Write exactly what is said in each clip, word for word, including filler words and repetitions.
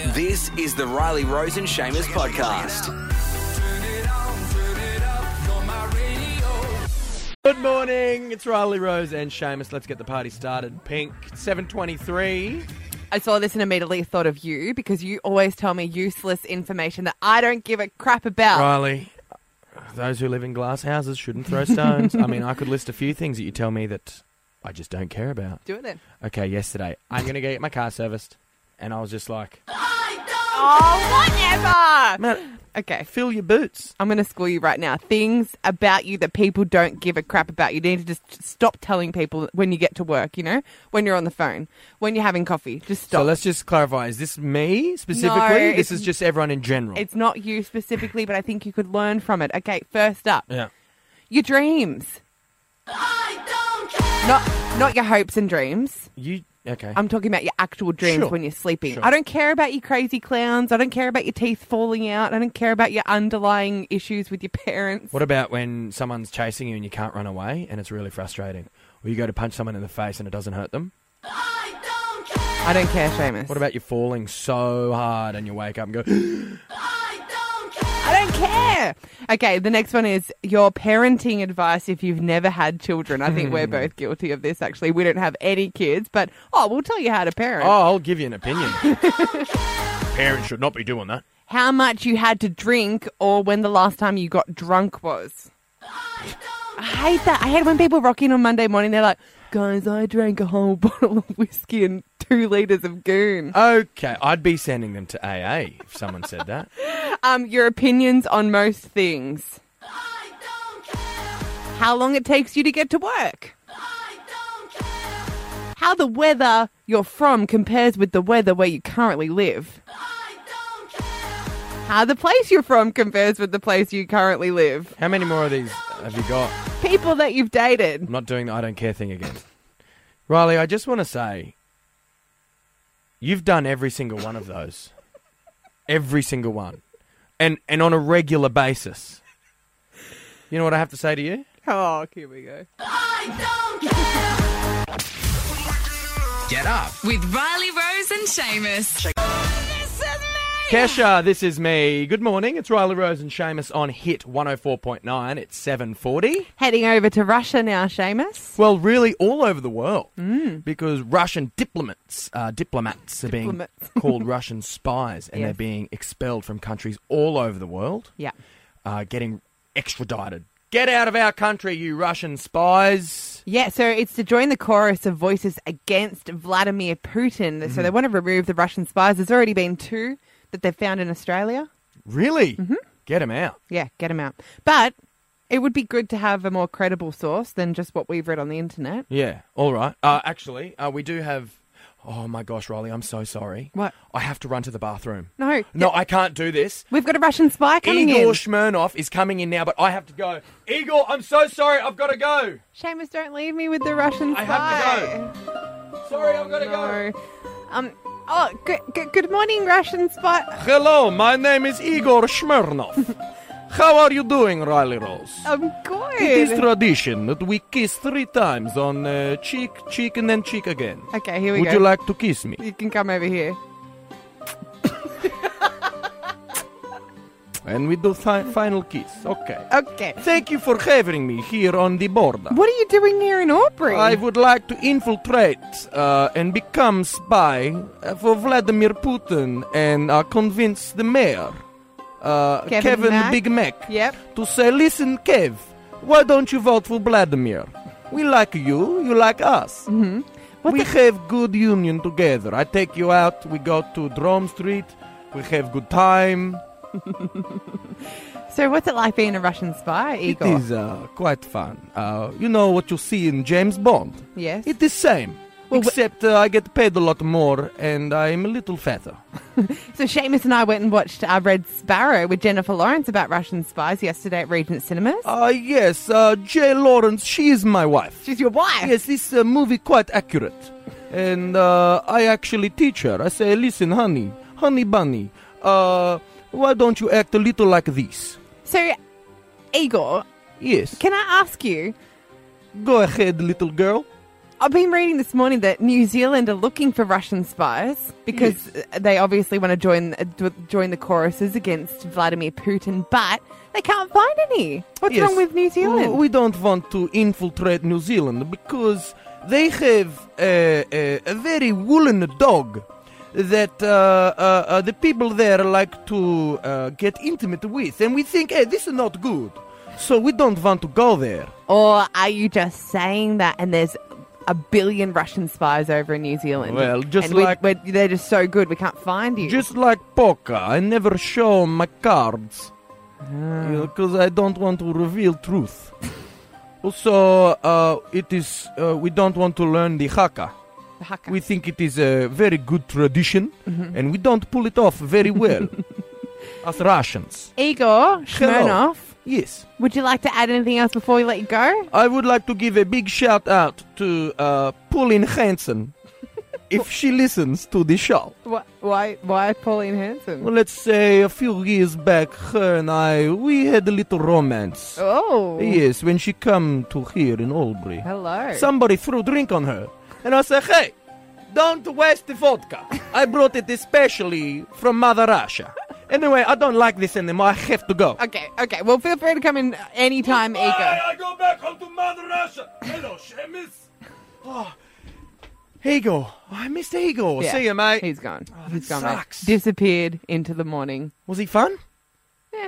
This is the Riley Rose and Seamus podcast. Good morning, it's Riley Rose and Seamus. Let's get the party started. Pink, seven twenty-three. I saw this and immediately thought of you because you always tell me useless information that I don't give a crap about. Riley, those who live in glass houses shouldn't throw stones. I mean, I could list a few things that you tell me that I just don't care about. Do it then. Okay, yesterday, I'm going to get my car serviced, and I was just like, Oh, whatever! man, Okay, fill your boots. I'm going to school you right now. Things about you that people don't give a crap about. You need to just stop telling people when you get to work, you know? When you're on the phone, when you're having coffee. Just stop. So let's just clarify, is this me specifically? No, this it's- is just everyone in general. It's not you specifically, but I think you could learn from it. Okay, first up, Yeah. your dreams. Not, not your hopes and dreams. You, okay. I'm talking about your actual dreams Sure. when you're sleeping. Sure. I don't care about your crazy clowns. I don't care about your teeth falling out. I don't care about your underlying issues with your parents. What about when someone's chasing you and you can't run away and it's really frustrating? Or you go to punch someone in the face and it doesn't hurt them? I don't care, Seamus. What about you falling so hard and you wake up and go, I don't care. Okay, the next one is your parenting advice if you've never had children. I think we're both guilty of this, actually. We don't have any kids, but, oh, we'll tell you how to parent. oh, I'll give you an opinion. Parents should not be doing that. How much you had to drink or when the last time you got drunk was. I hate that. I hate when people rock in on Monday morning. They're like, guys, I drank a whole bottle of whiskey and two litres of goon. Okay, I'd be sending them to A A if someone said that. Um, your opinions on most things. How long it takes you to get to work. How the weather you're from compares with the weather where you currently live. How the place you're from compares with the place you currently live. How many more of these have you got? People that you've dated. I'm not doing the I don't care thing again. Riley, I just want to say, you've done every single one of those. Every single one. And and on a regular basis. You know what I have to say to you? Oh, here we go. Get up. With Riley Rose and Seamus. Kesha, this is me. Good morning. It's Riley Rose and Seamus on Hit one oh four point nine. It's seven forty. Heading over to Russia now, Seamus. Well, really all over the world. Mm. Because Russian diplomats, uh, diplomats are being Diplomats. called Russian spies, and Yes. they're being expelled from countries all over the world, Yeah. uh, getting extradited. Get out of our country, you Russian spies. Yeah, so it's to join the chorus of voices against Vladimir Putin. So they want to remove the Russian spies. There's already been two that they've found in Australia. Really? Mm-hmm. Get them out. Yeah, get them out. But it would be good to have a more credible source than just what we've read on the internet. Yeah, all right. Uh, actually, uh, we do have... Oh, my gosh, Riley, I'm so sorry. What? I have to run to the bathroom. No. No, I can't do this. We've got a Russian spy coming Igor in. Smirnov is coming in now, but I have to go. Igor, I'm so sorry. I've got to go. Seamus, don't leave me with the Russian spy. I have to go. Sorry, I've got to go. No. Um. Oh, good, good, good morning, Russian spy. Hello, my name is Igor Smirnov. How are you doing, Riley Rose? I'm good. It is tradition that we kiss three times on uh, cheek, cheek, and then cheek again. Okay, here we Would go. you like to kiss me? You can come over here. And we do fi- final kiss. Okay. Okay. Thank you for having me here on the border. What are you doing here in Aubrey? I would like to infiltrate uh, and become spy uh, for Vladimir Putin and uh, convince the mayor, uh, Kevin Kevin Mac? Big Mac, Yep. to say, listen, Kev, why don't you vote for Vladimir? We like you, you like us. Mm-hmm. What we the- have good union together. I take you out, we go to Drome Street, we have good time. So what's it like being a Russian spy, Igor? It is uh, quite fun. Uh, you know what you see in James Bond? Yes. It is same. Well, wh- Except uh, I get paid a lot more and I'm a little fatter. So Seamus and I went and watched uh, Red Sparrow with Jennifer Lawrence about Russian spies yesterday at Regent Cinemas. Ah, uh, yes, uh, Jay Lawrence, she is my wife. She's your wife? Yes, this uh, movie quite accurate. And uh, I actually teach her. I say, listen, honey, honey bunny, uh, why don't you act a little like this? So, Igor, Yes. can I ask you, Go ahead, little girl. I've been reading this morning that New Zealand are looking for Russian spies because yes. they obviously want to join uh, join the choruses against Vladimir Putin, but they can't find any. What's yes. wrong with New Zealand? We don't want to infiltrate New Zealand because they have a, a, a very woolen dog that uh, uh, uh, the people there like to uh, get intimate with, and we think, hey, this is not good, so we don't want to go there. Or are you just saying that and there's a billion Russian spies over in New Zealand? Well, just and we, like... we're, they're just so good, we can't find you. Just like poker, I never show my cards, because I don't want to reveal truth. Also, uh, it is uh, we don't want to learn the haka. The haka. We think it is a very good tradition, mm-hmm. and we don't pull it off very well. As Russians. Igor Smirnov. Yes. Would you like to add anything else before we let you go? I would like to give a big shout out to uh, Pauline Hanson, if she listens to the show. Why, why, why Pauline Hanson? Well, let's say a few years back, her and I, we had a little romance. Oh. Yes, when she come to here in Albury. Hello. Somebody threw a drink on her. And I said, hey, don't waste the vodka. I brought it especially from Mother Russia. Anyway, I don't like this anymore. I have to go. Okay, okay. Well, feel free to come in anytime, Igor. I go back home to Mother Russia. Hello, Seamus. Oh, Igor. Oh, I missed Igor. Yeah, See you, mate. He's gone. Oh, he's that gone, sucks. mate. Disappeared into the morning. Was he fun? Yeah.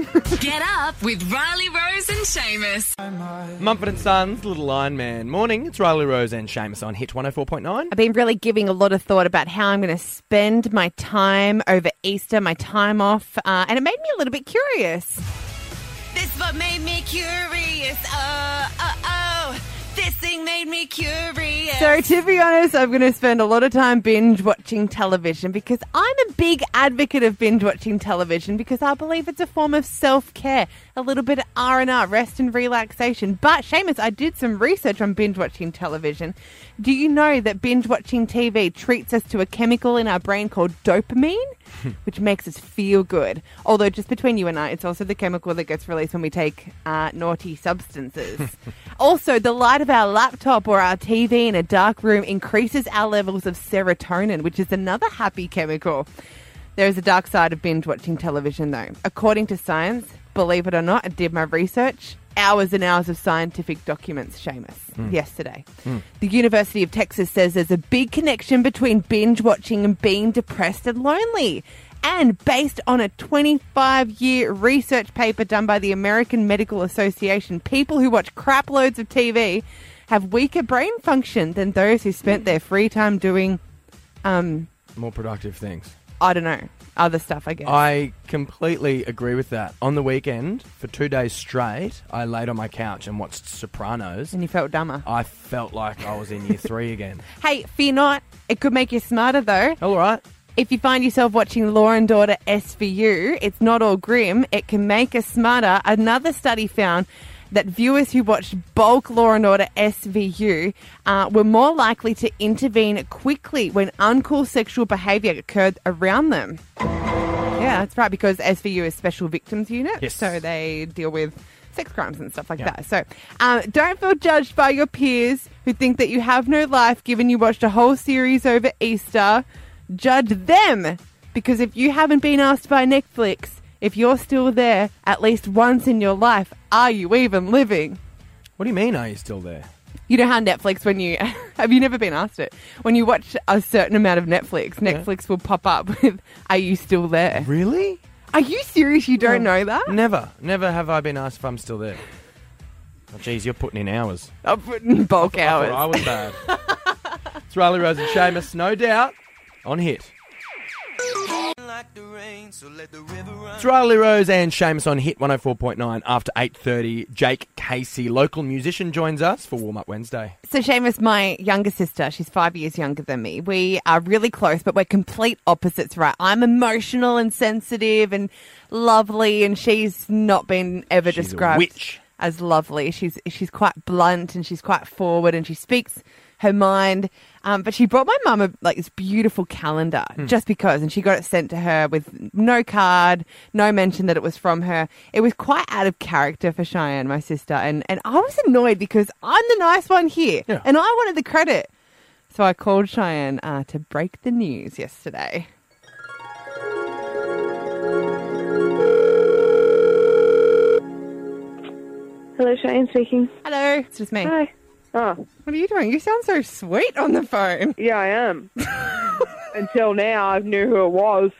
Get up with Riley Rose and Seamus. Mumford and Sons, Little Iron Man. Morning, it's Riley Rose and Seamus on Hit one oh four point nine. I've been really giving a lot of thought about how I'm going to spend my time over Easter, my time off, uh, and it made me a little bit curious. This what made me curious. Oh, oh, oh. This thing made me curious. So, to be honest, I'm going to spend a lot of time binge watching television because I'm a big advocate of binge watching television because I believe it's a form of self-care, a little bit of R and R, rest and relaxation. But, Seamus, I did some research on binge watching television. Do you know that binge watching T V treats us to a chemical in our brain called dopamine, which makes us feel good? Although, just between you and I, it's also the chemical that gets released when we take uh, naughty substances. Also, the light of our laptop or our T V in a dark room increases our levels of serotonin, which is another happy chemical. There is a dark side of binge watching television, though. According to science, believe it or not, I did my research. Hours and hours of scientific documents, Seamus, mm. yesterday. Mm. The University of Texas says there's a big connection between binge watching and being depressed and lonely. And based on a twenty-five year research paper done by the American Medical Association, people who watch crap loads of T V have weaker brain function than those who spent their free time doing, um, more productive things. I don't know, other stuff, I guess. I completely agree with that. On the weekend, for two days straight, I laid on my couch and watched Sopranos. And you felt dumber. I felt like I was in year three again. Hey, fear not. It could make you smarter, though. All right. If you find yourself watching Law and Order S V U, it's not all grim. It can make us smarter. Another study found that viewers who watched bulk Law and Order S V U uh, were more likely to intervene quickly when uncool sexual behaviour occurred around them. Yeah, that's right, because S V U is Special Victims Unit, yes. So they deal with sex crimes and stuff like yeah. that. So um, don't feel judged by your peers who think that you have no life given you watched a whole series over Easter. Judge them, because if you haven't been asked by Netflix, if you're still there at least once in your life, are you even living? What do you mean, are you still there? You know how Netflix, when you... have you never been asked it? When you watch a certain amount of Netflix, Netflix yeah. will pop up with, are you still there? Really? Are you serious? You don't no, know that? Never. Never have I been asked if I'm still there. Oh, geez, you're putting in hours. I'm putting in bulk I hours. I was bad. It's Riley Rose and Seamus, no doubt, on Hit. It's Riley Rose and Seamus on Hit one oh four point nine. After eight thirty, Jake Casey, local musician, joins us for Warm Up Wednesday. So Seamus, my younger sister, she's five years younger than me. We are really close, but we're complete opposites, right? I'm emotional and sensitive and lovely, and she's not been ever she's described a witch. as lovely. She's she's quite blunt and she's quite forward, and she speaks her mind. Um, but she brought my mum a, like this beautiful calendar just because, and she got it sent to her with no card, no mention that it was from her. It was quite out of character for Cheyenne, my sister, and, and I was annoyed because I'm the nice one here, Yeah. and I wanted the credit. So I called Cheyenne uh, to break the news yesterday. Hello, Cheyenne speaking. Hello, it's just me. Hi. Oh, What are you doing? You sound so sweet on the phone. yeah, I am. Until now, I knew who it was.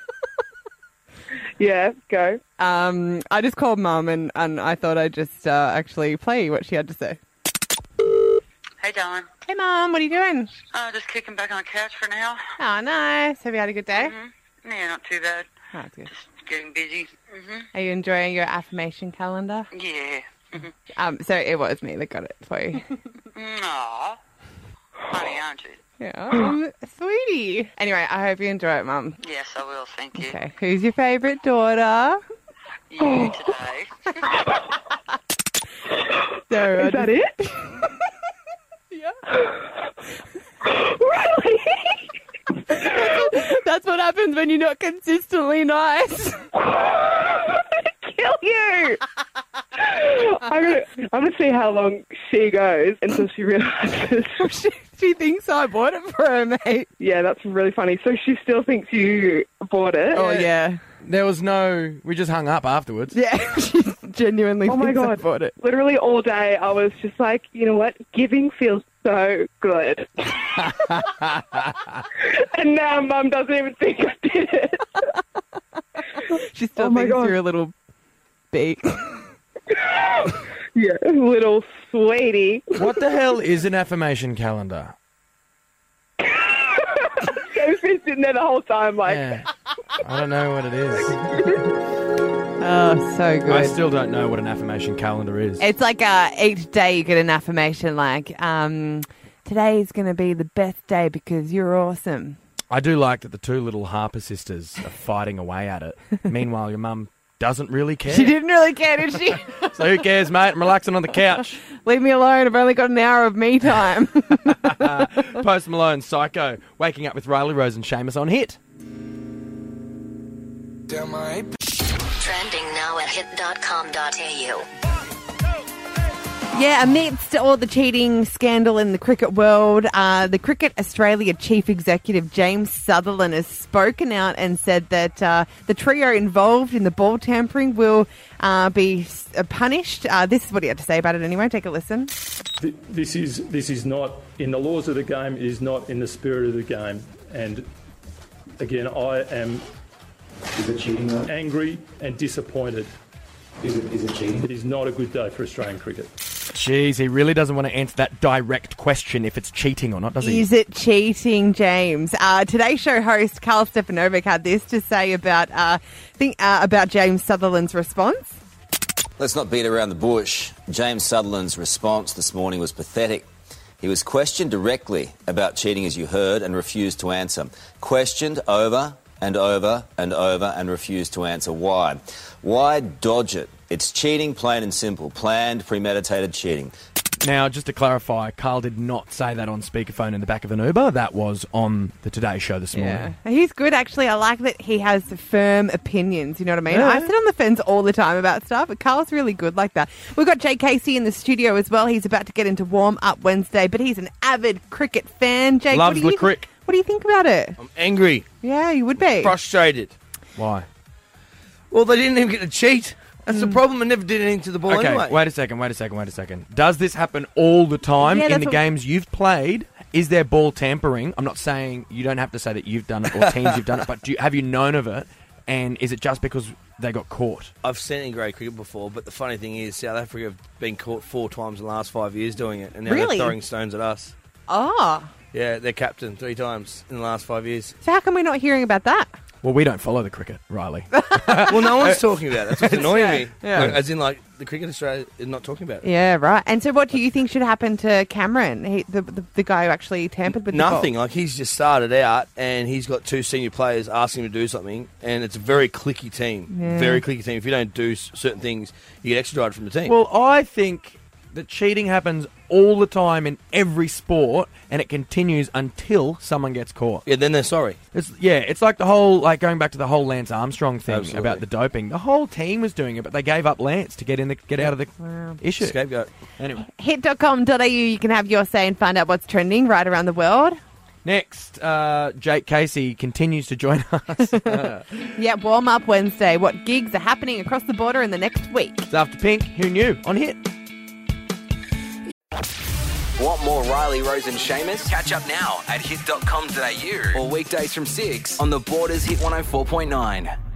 Yeah, go. Um, I just called Mum, and, and I thought I'd just uh, actually play what she had to say. Hey, darling. Hey, Mum, what are you doing? Uh, just kicking back on the couch for now. Oh, nice. Have you had a good day? Mm-hmm. Yeah, not too bad. Oh, that's good. Just getting busy. Mm-hmm. Are you enjoying your affirmation calendar? Yeah. Mm-hmm. Um, so it was me that got it for you. Aw. Honey, aren't you? Yeah, um, sweetie. Anyway, I hope you enjoy it, Mum. Yes, I will. Thank you. Okay, who's your favourite daughter? You today. So, Is that it? Really? That's what happens when you're not consistently nice. Kill you! I'm gonna, I'm gonna see how long she goes until she realizes. she, she thinks I bought it for her, mate. Yeah, that's really funny. So she still thinks you bought it. Oh, yeah. There was no... We just hung up afterwards. Yeah, she genuinely Oh my thinks I God. bought it. Literally all day, I was just like, you know what? Giving feels so good. And now Mum doesn't even think I did it. She still Oh my thinks God. you're a little beak. Yeah, little sweetie. What the hell is an affirmation calendar? Gabe's been sitting there the whole time like, Yeah. I don't know what it is. Oh, so good. I still don't know what an affirmation calendar is. It's like uh, each day you get an affirmation like, um, today's going to be the best day because you're awesome. I do like that the two little Harper sisters are fighting away at it. Meanwhile, your mum doesn't really care. She didn't really care, did she? So who cares, mate? I'm relaxing on the couch. Leave me alone. I've only got an hour of me time. Post Malone, Psycho, waking up with Riley Rose and Seamus on Hit. Trending now at hit dot com dot a u. Yeah, amidst all the cheating scandal in the cricket world, uh, the Cricket Australia Chief Executive James Sutherland has spoken out and said that uh, the trio involved in the ball tampering will uh, be uh, punished. Uh, this is what he had to say about it anyway. Take a listen. Th- This is this is not in the laws of the game. It is not in the spirit of the game. And again, I am Is it cheating though? angry and disappointed. Is it, is it cheating? It is not a good day for Australian cricket. Jeez, he really doesn't want to answer that direct question if it's cheating or not, does he? Is it cheating, James? Uh, Today's show host Carl Stefanovic had this to say about uh, think, uh, about James Sutherland's response. Let's not beat around the bush. James Sutherland's response this morning was pathetic. He was questioned directly about cheating, as you heard, and refused to answer. Questioned over and over and over and refused to answer. Why? Why dodge it? It's cheating, plain and simple. Planned, premeditated cheating. Now, just to clarify, Carl did not say that on speakerphone in the back of an Uber. That was on the Today Show this morning. He's good, actually. I like that he has firm opinions, you know what I mean? Yeah. I sit on the fence all the time about stuff, but Carl's really good like that. We've got Jay Casey in the studio as well. He's about to get into warm-up Wednesday, but he's an avid cricket fan. Jake, Loves what do the you, crick. What do you think about it? I'm angry, Yeah, you would be. frustrated. Why? Well, they didn't even get to cheat. That's the problem. I never did anything to the ball Okay, anyway. wait a second, wait a second, wait a second. Does this happen all the time Yeah, in that's the what- games you've played? Is there ball tampering? I'm not saying you don't have to say that you've done it or teams you've done it, but do you, have you known of it? And is it just because they got caught? I've seen it in grade cricket before, but the funny thing is South Africa have been caught four times in the last five years doing it, and now Really? they're throwing stones at us. Oh, Yeah, they're captain three times in the last five years. so how come we're not hearing about that? Well, we don't follow the cricket, Riley. Well, no one's talking about it. That's what's annoying Yeah, me. yeah. Like, as in, like, the Cricket Australia is not talking about it. Yeah, right. And so what do you think should happen to Cameron, he, the, the the guy who actually tampered with Nothing. the ball? Like, he's just started out, and he's got two senior players asking him to do something, and it's a very cliquey team. Yeah. Very cliquey team. If you don't do s- certain things, you get extradited from the team. Well, I think that cheating happens all the time in every sport, and it continues until someone gets caught. Yeah, then they're sorry. It's yeah, it's like the whole like going back to the whole Lance Armstrong thing Absolutely. about the doping. The whole team was doing it, but they gave up Lance to get in the get out of the issue. Scapegoat. Anyway, hit dot com dot a u, you can have your say and find out what's trending right around the world. next, uh, Jake Casey continues to join us. Uh, Yeah, warm up Wednesday. What gigs are happening across the border in the next week? it's after Pink. Who knew? On Hit. Want more Riley, Rose and Seamus? Catch up now at hit dot com dot a u or weekdays from six on the Borders Hit one oh four point nine.